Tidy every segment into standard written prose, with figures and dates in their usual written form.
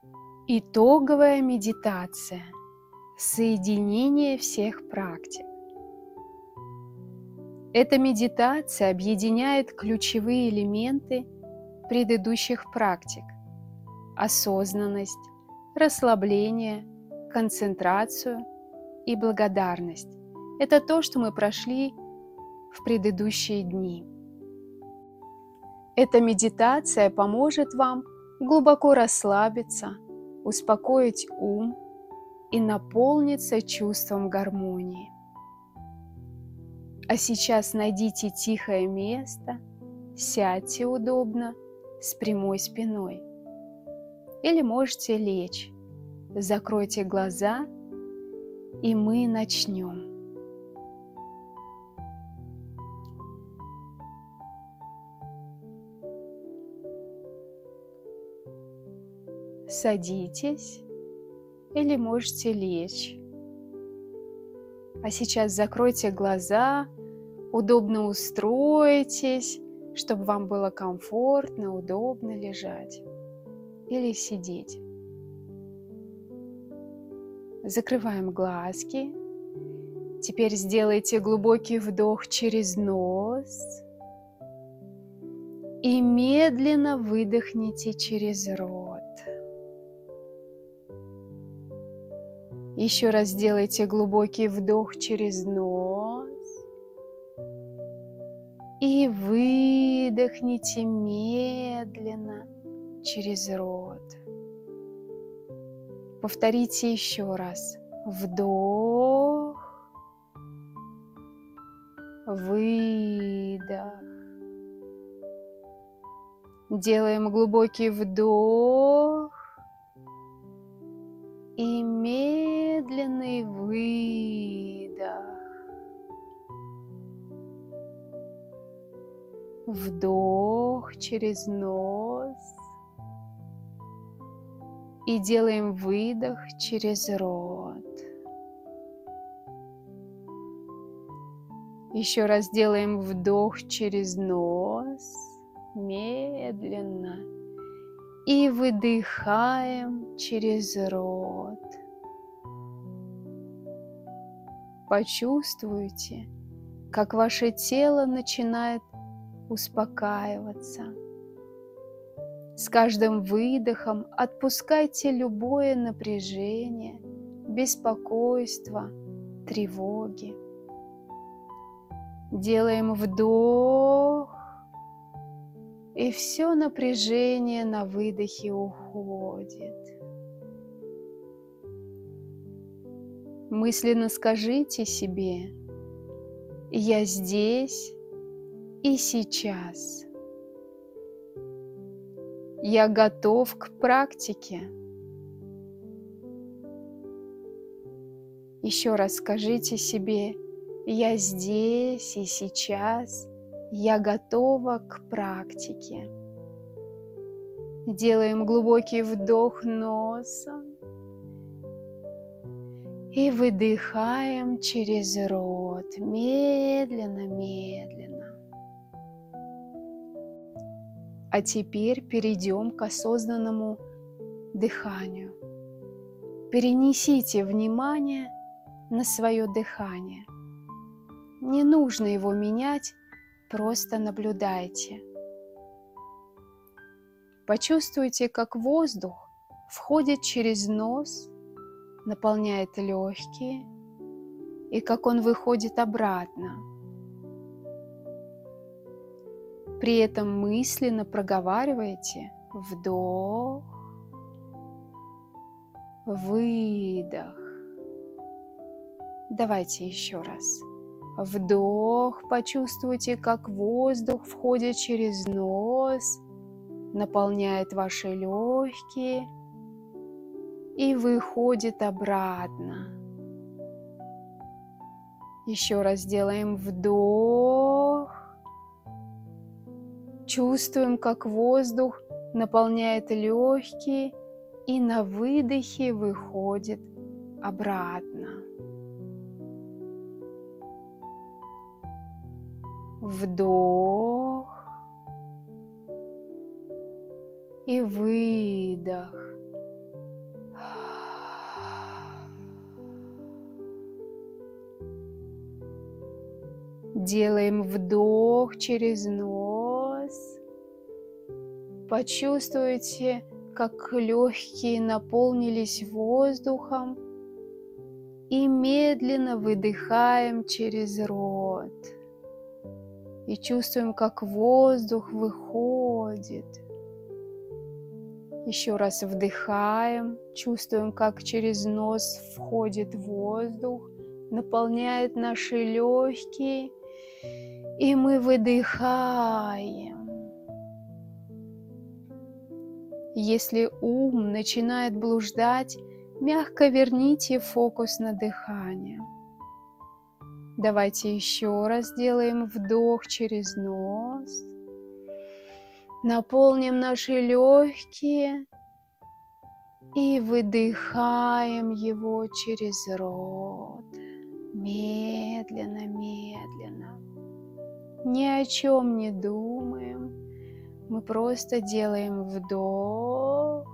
Итоговая медитация. Соединение всех практик. Эта медитация объединяет ключевые элементы предыдущих практик: осознанность, расслабление, концентрацию и благодарность. Это то, что мы прошли в предыдущие дни. Эта медитация поможет вам глубоко расслабиться, успокоить ум и наполниться чувством гармонии. А сейчас найдите тихое место, сядьте удобно, с прямой спиной. Или можете лечь, закройте глаза, и мы начнем. Садитесь или можете лечь. А сейчас закройте глаза, удобно устроитесь, чтобы вам было комфортно, удобно лежать или сидеть. Закрываем глазки. Теперь сделайте глубокий вдох через нос и медленно выдохните через рот. Еще раз сделайте глубокий вдох через нос и выдохните медленно через рот. Повторите еще раз. Вдох, выдох. Делаем глубокий вдох и медленный выдох. Вдох через нос и делаем выдох через рот. Еще раз делаем вдох через нос, медленно, и выдыхаем через рот. Почувствуйте, как ваше тело начинает успокаиваться. С каждым выдохом отпускайте любое напряжение, беспокойство, тревоги. Делаем вдох, и все напряжение на выдохе уходит. Мысленно скажите себе: «Я здесь и сейчас. Я готов к практике». Еще раз скажите себе: «Я здесь и сейчас. Я готова к практике». Делаем глубокий вдох носом и выдыхаем через рот, медленно, медленно. А теперь перейдем к осознанному дыханию. Перенесите внимание на свое дыхание. Не нужно его менять, просто наблюдайте. Почувствуйте, как воздух входит через нос, наполняет легкие, и как он выходит обратно. При этом мысленно проговаривайте вдох, выдох. Давайте еще раз. Вдох, почувствуйте, как воздух входит через нос, наполняет ваши легкие и выходит обратно. Еще раз делаем вдох. Чувствуем, как воздух наполняет легкие и на выдохе выходит обратно. Вдох и выдох. Делаем вдох через нос. Почувствуйте, как легкие наполнились воздухом. И медленно выдыхаем через рот. И чувствуем, как воздух выходит. Еще раз вдыхаем, чувствуем, как через нос входит воздух, наполняет наши легкие, и мы выдыхаем. Если ум начинает блуждать, мягко верните фокус на дыхание. Давайте еще раз сделаем вдох через нос. Наполним наши легкие и выдыхаем его через рот. Медленно, медленно. Ни о чем не думаем. Мы просто делаем вдох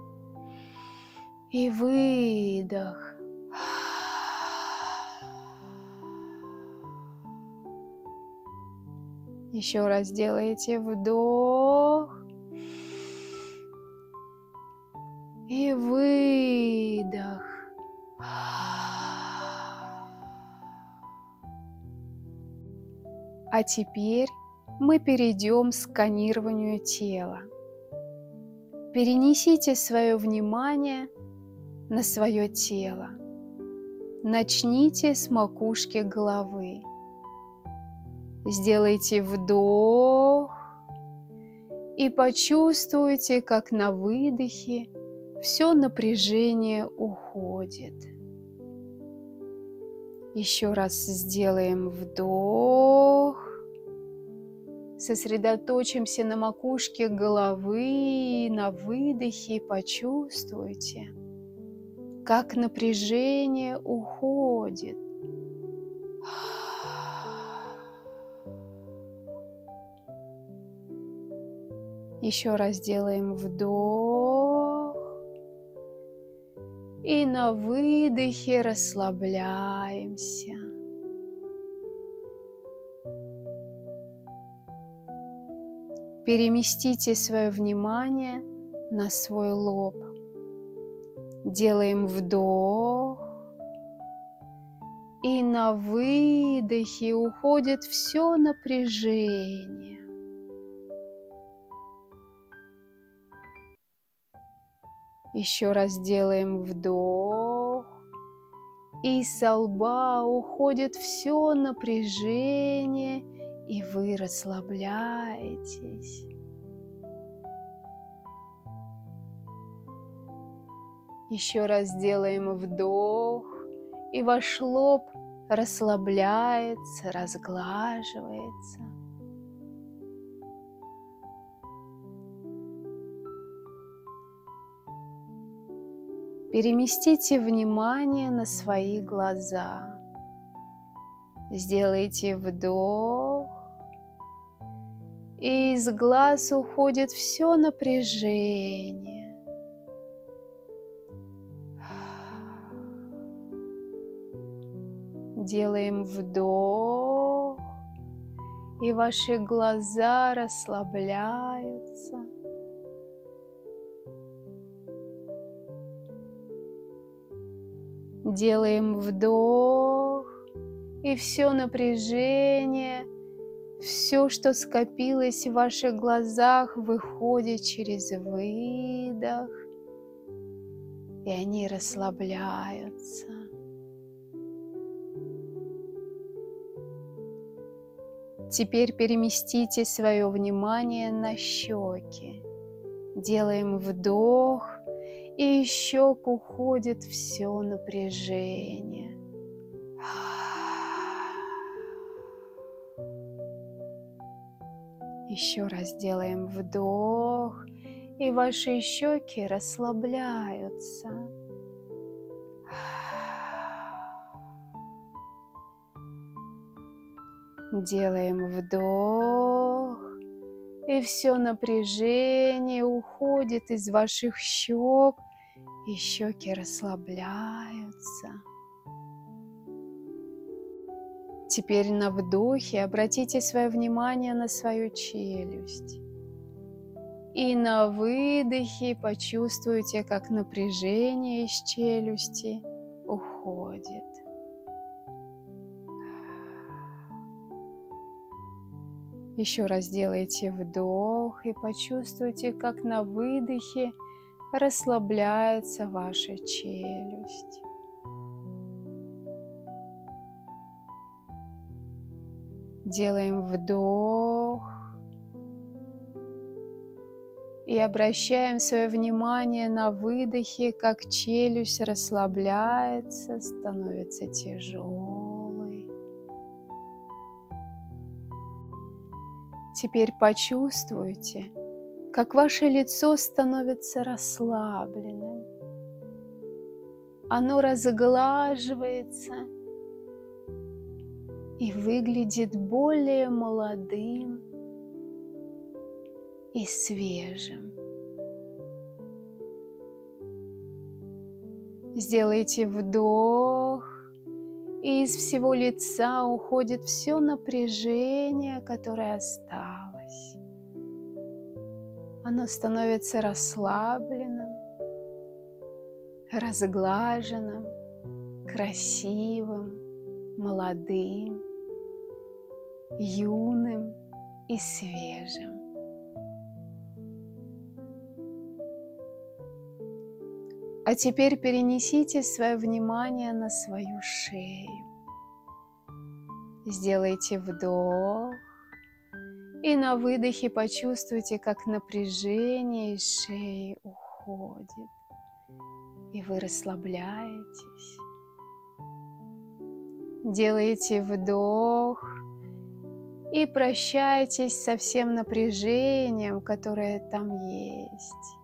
и выдох. Еще раз делаете вдох и выдох. А теперь мы перейдем к сканированию тела. Перенесите свое внимание на свое тело. Начните с макушки головы. Сделайте вдох и почувствуйте, как на выдохе все напряжение уходит. Еще раз сделаем вдох. Сосредоточимся на макушке головы, на выдохе, почувствуйте, как напряжение уходит. Еще раз делаем вдох и на выдохе расслабляемся. Переместите свое внимание на свой лоб. Делаем вдох, и на выдохе уходит все напряжение. Еще раз делаем вдох, и со лба уходит все напряжение, и вы расслабляетесь. Еще раз делаем вдох, и ваш лоб расслабляется, разглаживается. Переместите внимание на свои глаза. Сделайте вдох, и из глаз уходит все напряжение. Делаем вдох, и ваши глаза расслабляются. Делаем вдох, и все напряжение, все, что скопилось в ваших глазах, выходит через выдох, и они расслабляются. Теперь переместите свое внимание на щеки. Делаем вдох, и из щек уходит все напряжение. Еще раз делаем вдох, и ваши щеки расслабляются. Делаем вдох, и все напряжение уходит из ваших щек, и щеки расслабляются. Теперь на вдохе обратите свое внимание на свою челюсть. И на выдохе почувствуйте, как напряжение из челюсти уходит. Еще раз делайте вдох и почувствуйте, как на выдохе расслабляется ваша челюсть. Делаем вдох и обращаем свое внимание на выдохе, как челюсть расслабляется, становится тяжелой. Теперь почувствуйте, как ваше лицо становится расслабленным. Оно разглаживается и выглядит более молодым и свежим. Сделайте вдох, и из всего лица уходит все напряжение, которое осталось. Оно становится расслабленным, разглаженным, красивым, молодым, юным и свежим. А теперь перенесите свое внимание на свою шею. Сделайте вдох и на выдохе почувствуйте, как напряжение из шеи уходит, и вы расслабляетесь. Делайте вдох и прощайтесь со всем напряжением, которое там есть.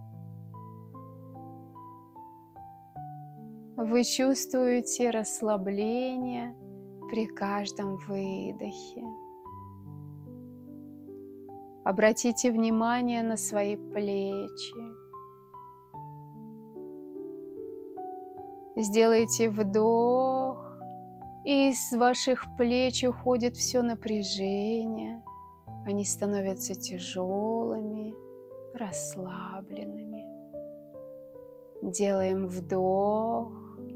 Вы чувствуете расслабление при каждом выдохе. Обратите внимание на свои плечи. Сделайте вдох, и из ваших плеч уходит все напряжение. Они становятся тяжелыми, расслабленными. Делаем вдох.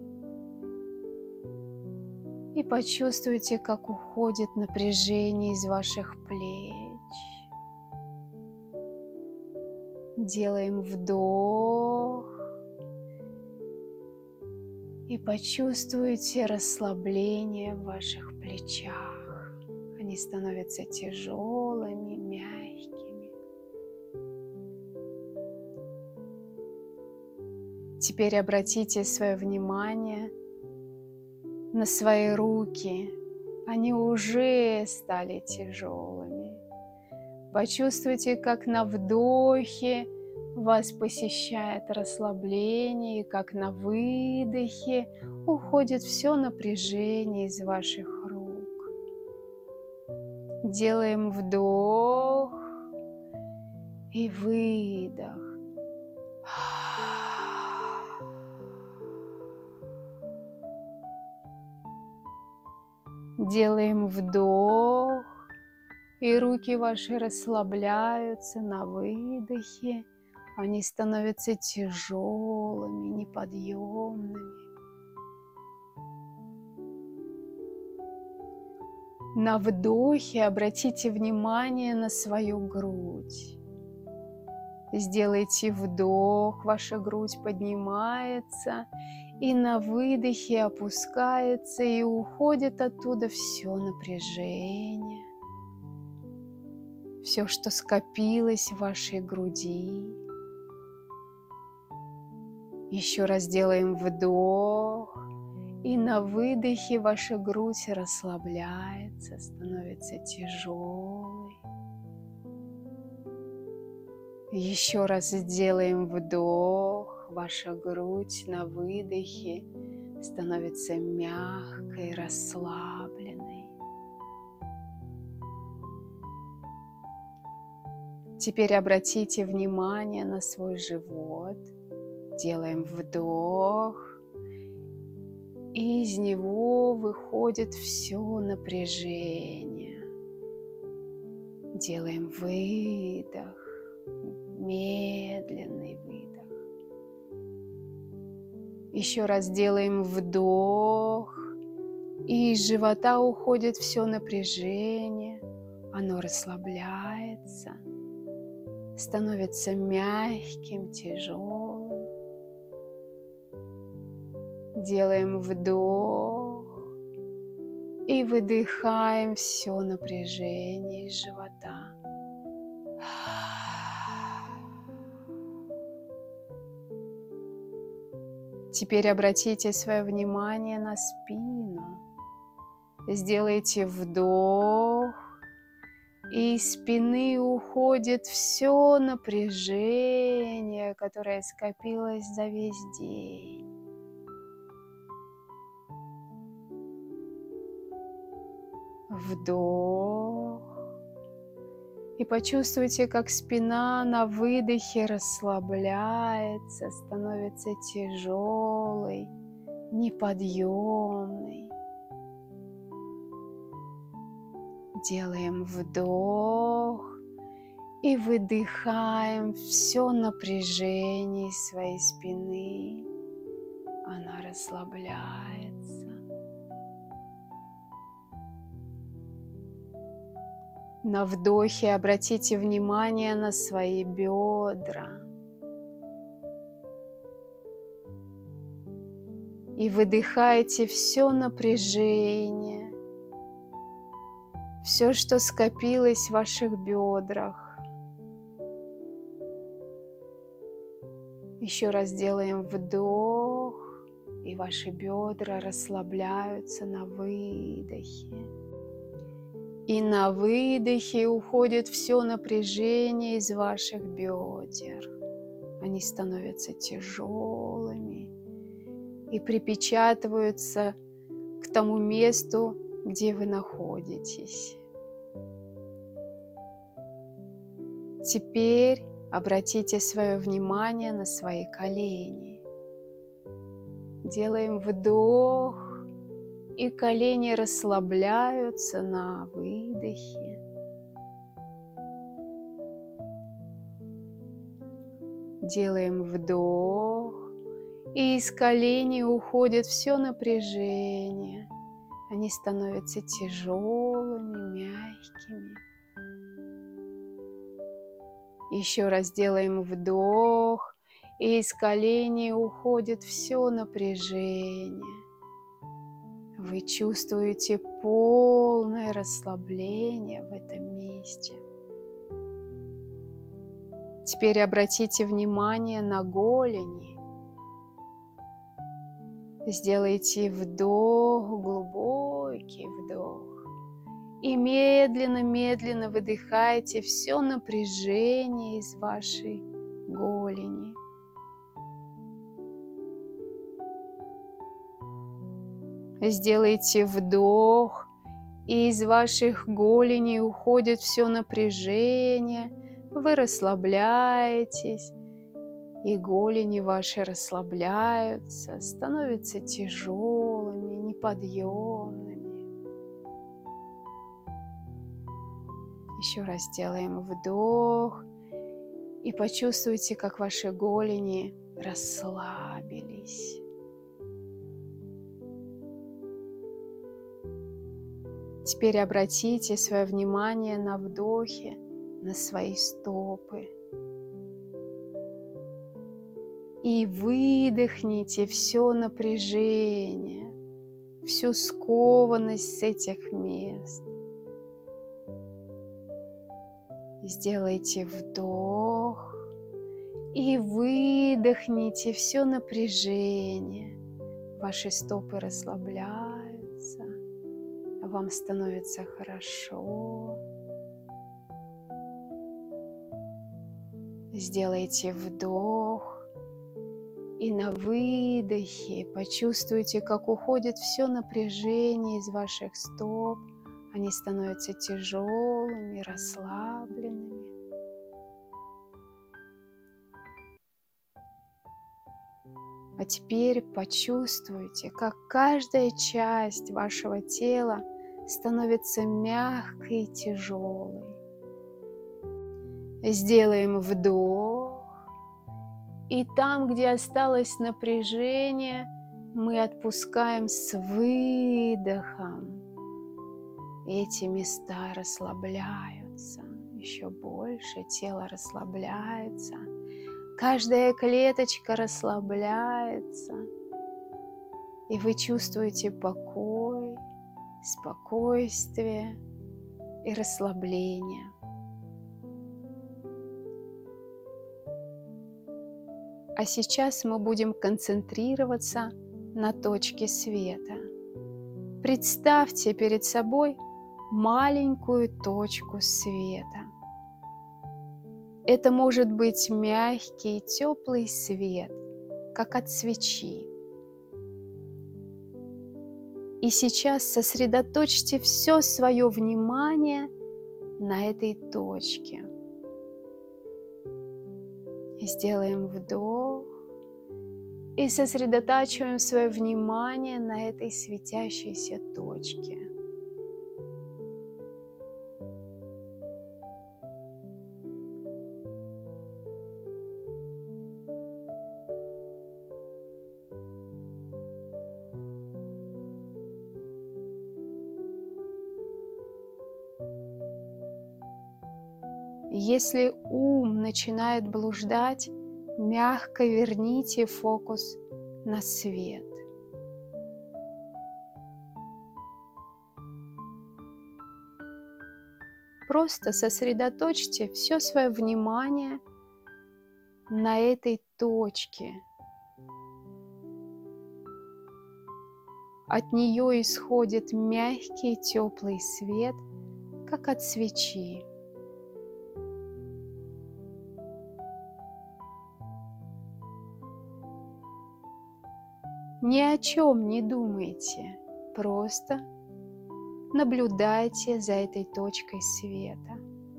И почувствуйте, как уходит напряжение из ваших плеч. Делаем вдох. И почувствуйте расслабление в ваших плечах. Они становятся тяжелыми, мягкими. Теперь обратите свое внимание на свои руки. Они уже стали тяжелыми. Почувствуйте, как на вдохе вас посещает расслабление, и как на выдохе уходит все напряжение из ваших рук. Делаем вдох и выдох. Делаем вдох, и руки ваши расслабляются на выдохе. Они становятся тяжелыми, неподъемными. На вдохе обратите внимание на свою грудь. Сделайте вдох, ваша грудь поднимается, и на выдохе опускается, и уходит оттуда все напряжение, все, что скопилось в вашей груди. Еще раз делаем вдох, и на выдохе ваша грудь расслабляется, становится тяжелой. Еще раз делаем вдох, ваша грудь на выдохе становится мягкой, расслабленной. Теперь обратите внимание на свой живот. Делаем вдох и из него выходит все напряжение. Делаем выдох, медленный выдох. Еще раз делаем вдох, и из живота уходит все напряжение, оно расслабляется, становится мягким, тяжелым. Делаем вдох и выдыхаем все напряжение из живота. Теперь обратите свое внимание на спину. Сделайте вдох, и из спины уходит все напряжение, которое скопилось за весь день. Вдох. И почувствуйте, как спина на выдохе расслабляется, становится тяжелой, неподъемной. Делаем вдох и выдыхаем все напряжение из своей спины. Она расслабляется. На вдохе обратите внимание на свои бедра. И выдыхайте все напряжение, все, что скопилось в ваших бедрах. Еще раз делаем вдох, и ваши бедра расслабляются на выдохе. И на выдохе уходит все напряжение из ваших бедер. Они становятся тяжелыми и припечатываются к тому месту, где вы находитесь. Теперь обратите свое внимание на свои колени. Делаем вдох, и колени расслабляются на выдохе. Делаем вдох, и из коленей уходит все напряжение. Они становятся тяжелыми, мягкими. Еще раз делаем вдох, и из коленей уходит все напряжение. Вы чувствуете полное расслабление в этом месте. Теперь обратите внимание на голени. Сделайте вдох, глубокий вдох. И медленно-медленно выдыхайте все напряжение из вашей голени. Сделайте вдох, и из ваших голеней уходит все напряжение. Вы расслабляетесь, и голени ваши расслабляются, становятся тяжелыми, неподъемными. Еще раз делаем вдох, и почувствуйте, как ваши голени расслабились. Теперь обратите свое внимание на вдохе, на свои стопы. И выдохните все напряжение, всю скованность с этих мест. Сделайте вдох и выдохните все напряжение. Ваши стопы расслабляются, вам становится хорошо. Сделайте вдох, и на выдохе почувствуйте, как уходит все напряжение из ваших стоп. Они становятся тяжелыми, расслабленными. А теперь почувствуйте, как каждая часть вашего тела становится мягкой и тяжелой. Сделаем вдох, и там, где осталось напряжение, мы отпускаем с выдохом. Эти места расслабляются еще больше, тело расслабляется, каждая клеточка расслабляется, и вы чувствуете покой, спокойствие и расслабление. А сейчас мы будем концентрироваться на точке света. Представьте перед собой маленькую точку света. Это может быть мягкий, теплый свет, как от свечи. И сейчас сосредоточьте все свое внимание на этой точке. Сделаем вдох и сосредотачиваем свое внимание на этой светящейся точке. Если ум начинает блуждать, мягко верните фокус на свет. Просто сосредоточьте все свое внимание на этой точке. От нее исходит мягкий теплый свет, как от свечи. Ни о чем не думайте, просто наблюдайте за этой точкой света.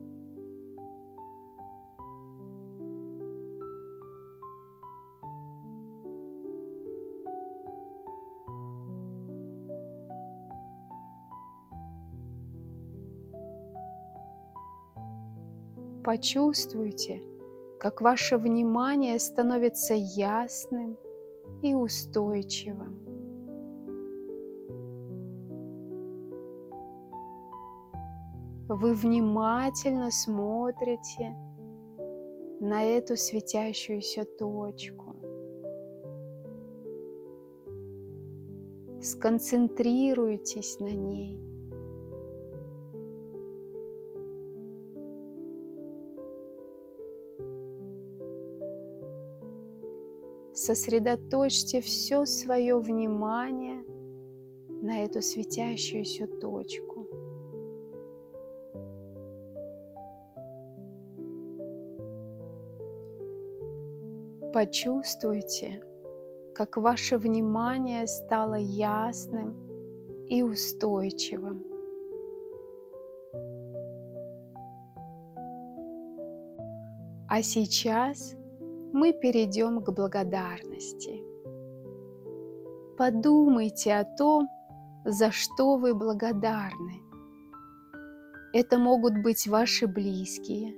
Почувствуйте, как ваше внимание становится ясным и устойчивым. Вы внимательно смотрите на эту светящуюся точку. Сконцентрируйтесь на ней. Сосредоточьте все свое внимание на эту светящуюся точку. Почувствуйте, как ваше внимание стало ясным и устойчивым. А сейчас мы перейдем к благодарности. Подумайте о том, за что вы благодарны. Это могут быть ваши близкие.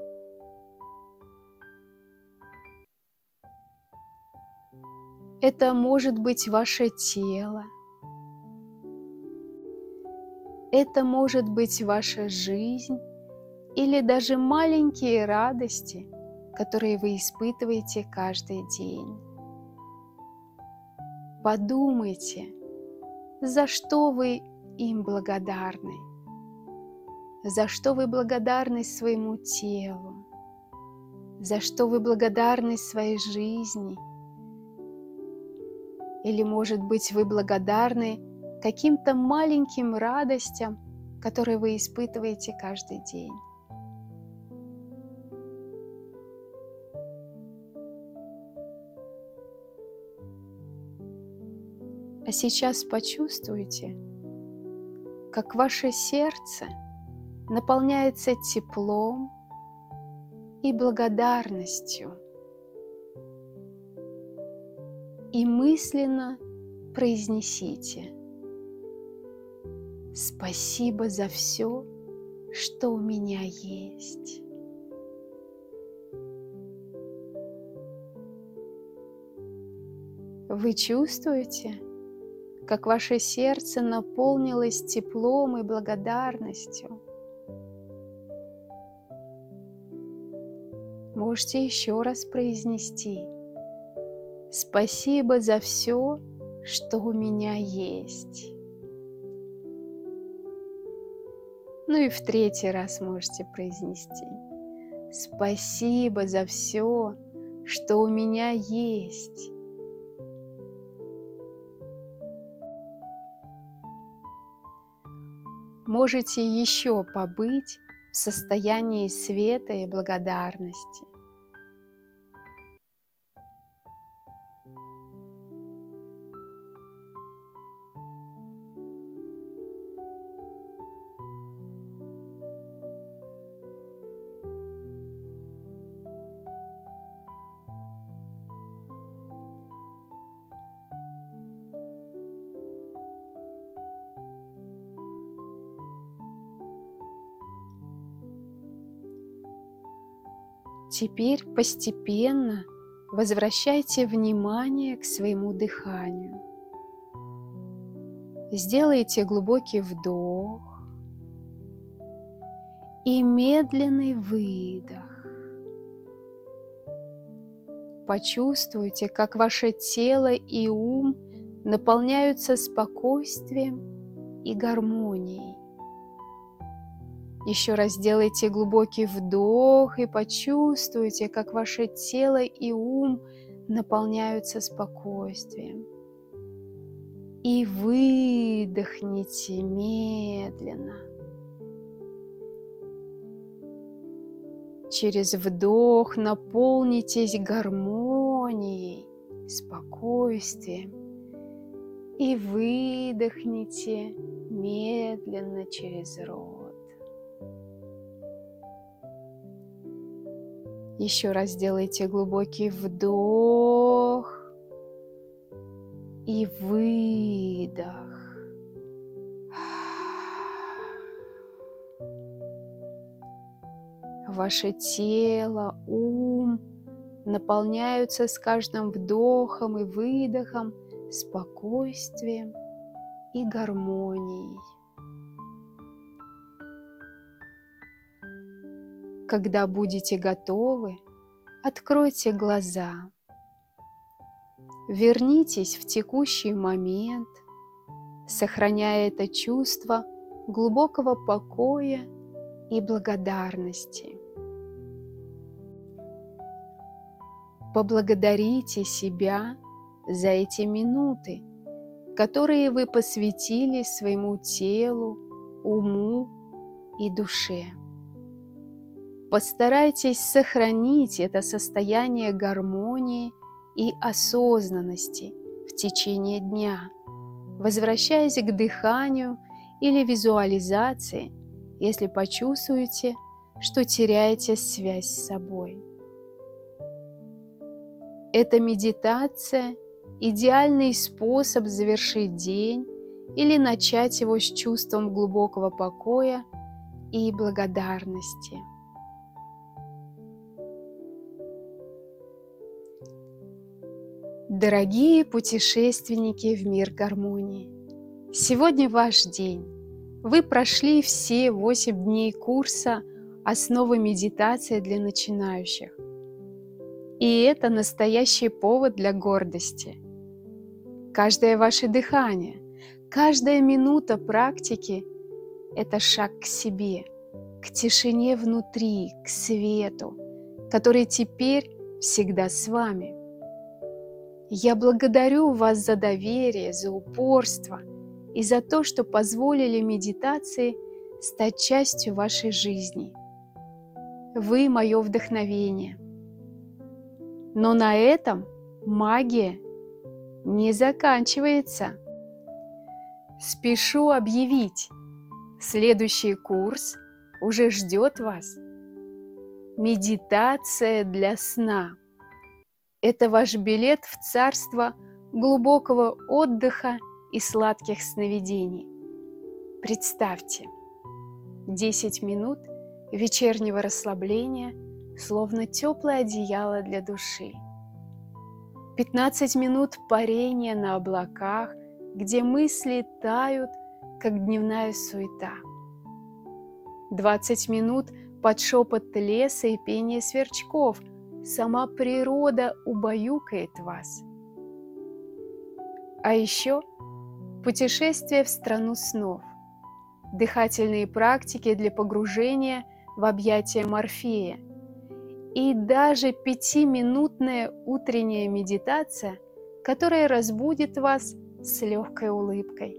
Это может быть ваше тело. Это может быть ваша жизнь или даже маленькие радости, которые вы испытываете каждый день. Подумайте, за что вы им благодарны, за что вы благодарны своему телу, за что вы благодарны своей жизни, или, может быть, вы благодарны каким-то маленьким радостям, которые вы испытываете каждый день. А сейчас почувствуйте, как ваше сердце наполняется теплом и благодарностью. и мысленно произнесите: «Спасибо за все, что у меня есть». Вы чувствуете, как ваше сердце наполнилось теплом и благодарностью? Можете еще раз произнести: «Спасибо за все, что у меня есть». Ну и в третий раз можете произнести: «Спасибо за все, что у меня есть». Можете еще побыть в состоянии света и благодарности. Теперь постепенно возвращайте внимание к своему дыханию. Сделайте глубокий вдох и медленный выдох. Почувствуйте, как ваше тело и ум наполняются спокойствием и гармонией. Еще раз сделайте глубокий вдох и почувствуйте, как ваше тело и ум наполняются спокойствием. И выдохните медленно. Через вдох наполнитесь гармонией, спокойствием. И выдохните медленно через рот. Еще раз сделайте глубокий вдох и выдох. Ваше тело, ум наполняются с каждым вдохом и выдохом спокойствием и гармонией. Когда будете готовы, откройте глаза. Вернитесь в текущий момент, сохраняя это чувство глубокого покоя и благодарности. Поблагодарите себя за эти минуты, которые вы посвятили своему телу, уму и душе. Постарайтесь сохранить это состояние гармонии и осознанности в течение дня, возвращаясь к дыханию или визуализации, если почувствуете, что теряете связь с собой. Эта медитация – идеальный способ завершить день или начать его с чувством глубокого покоя и благодарности. Дорогие путешественники в мир гармонии, сегодня ваш день. Вы прошли все 8 дней курса «Основы медитации для начинающих». И это настоящий повод для гордости. Каждое ваше дыхание, каждая минута практики – это шаг к себе, к тишине внутри, к свету, который теперь всегда с вами. Я благодарю вас за доверие, за упорство и за то, что позволили медитации стать частью вашей жизни. Вы – мое вдохновение. Но на этом магия не заканчивается. Спешу объявить, следующий курс уже ждет вас. Медитация для сна. Это ваш билет в царство глубокого отдыха и сладких сновидений. Представьте, 10 минут вечернего расслабления, словно теплое одеяло для души. 15 минут парения на облаках, где мысли тают, как дневная суета. 20 минут под шепот леса и пение сверчков. Сама природа убаюкает вас. А еще путешествие в страну снов, дыхательные практики для погружения в объятия Морфея и даже 5-минутная утренняя медитация, которая разбудит вас с легкой улыбкой.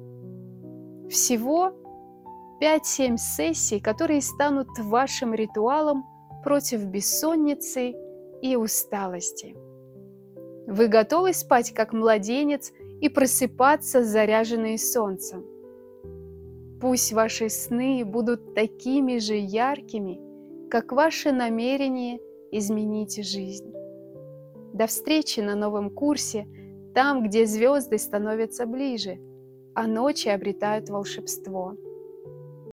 Всего 5-7 сессий, которые станут вашим ритуалом против бессонницы и усталости. Вы готовы спать как младенец и просыпаться заряженные солнцем? Пусть ваши сны будут такими же яркими, как ваше намерение изменить жизнь. До встречи на новом курсе, там, где звезды становятся ближе, а ночи обретают волшебство.